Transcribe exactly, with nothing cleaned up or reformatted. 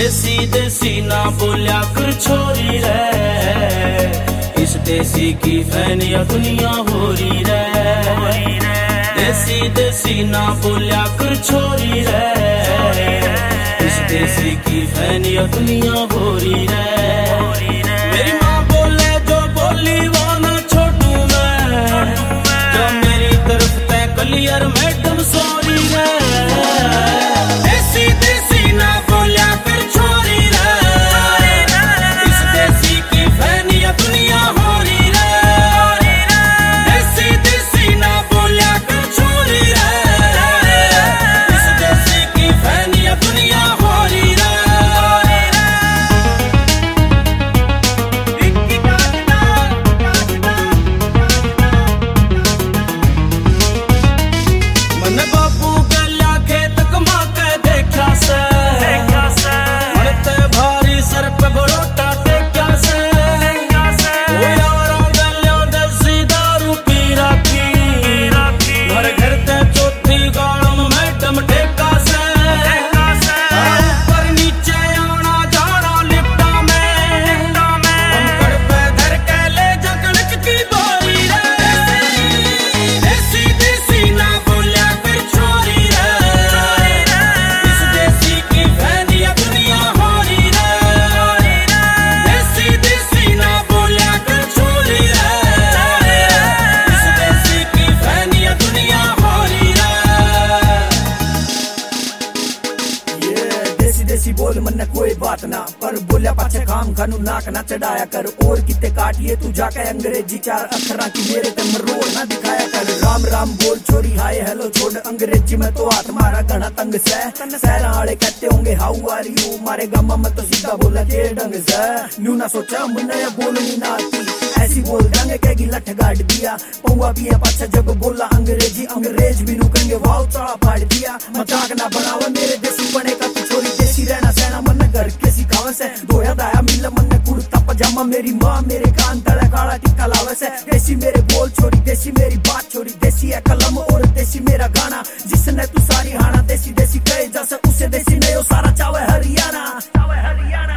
देसी देसी ना बोलिया कर छोरी रे, इस देसी की फैनिया दुनिया हो रही रे। देसी देसी ना बोलिया कर छोरी रे, इस देसी की फैनिया दुनिया हो रही रे। मेरी माँ बोले जो बोली वो ना छोटू मैं, जो मेरी तरफ तय क्लियर मैडम सॉरी रे। देसी देसी ना बोलिया कर छोरी रे, इस देसी की फैनिया दुनिया हो रही रे। देसी देसी ना बोलिया कर छोरी रे, इस देसी की फैनिया दुनिया हो रही रे। मन बापू गल्या खेत कमा के देखा से, मरते भारी सर पे बरोटा टेक्या से। ओ यारों गलियों देसी दारू पी रखी, घर घर ते चौथी गाड़म मैडम टेका से। ऊपर नीचे आना जाना लिफ्टा में, कंकड़ पे धर के ले जा कड़क की बोरी रे। देसी देसी ना बोलिया कर छोरी रे, इस देसी की फैनिया दुनिया हो रही रे। देसी देसी ना बोलिया कर छोरी रे, इस देसी की फैनिया दुनिया हो रही रे। ये देसी देसी बोल मन कोई बात ना, पर बोलिया पाछे काम खानू नाक ना चढ़ाया कर। और किते काटिए तू जाके अंग्रेजी चार अक्षरा की मेरे ते मरोड़ ना दिखाया कर। राम राम बोल छोरी हाय हेलो छोड़ अंग्रेजी में तो हाथ मारा घना तंग से। शहरा वाले कहते होंगे हाउ आर यू, मारे गामा में तो सीधा बोला के ढंग से। न्यू ना सोचा मुन्ने ये बोलनी ना आती, ऐसी बोल देंगे कहेगी लठ गाड़ दिया। पौवा भी है पाछा जब बोला अंग्रेजी, अंग्रेज भी नु कहेंगे वाव चढ़ा फाड़ दिया। मजाक ना बनावा मेरे देसी बने का तू छोरी, देसी रहना सहना मन घर के सिखावे से। धोया दाया मिल मन कुर्ता पजामा, मेरी माँ मेरे कान तले काला टिक्का लावे से। देसी मेरे बोल छोरी, देसी मेरी बात छोरी, देसी है कलम और देसी मेरा गाना। जिसने तू सारी हाना देसी देसी कहे जैसे उसे देसी नहीं हो सारा चावे हरियाणा, चावे हरियाणा।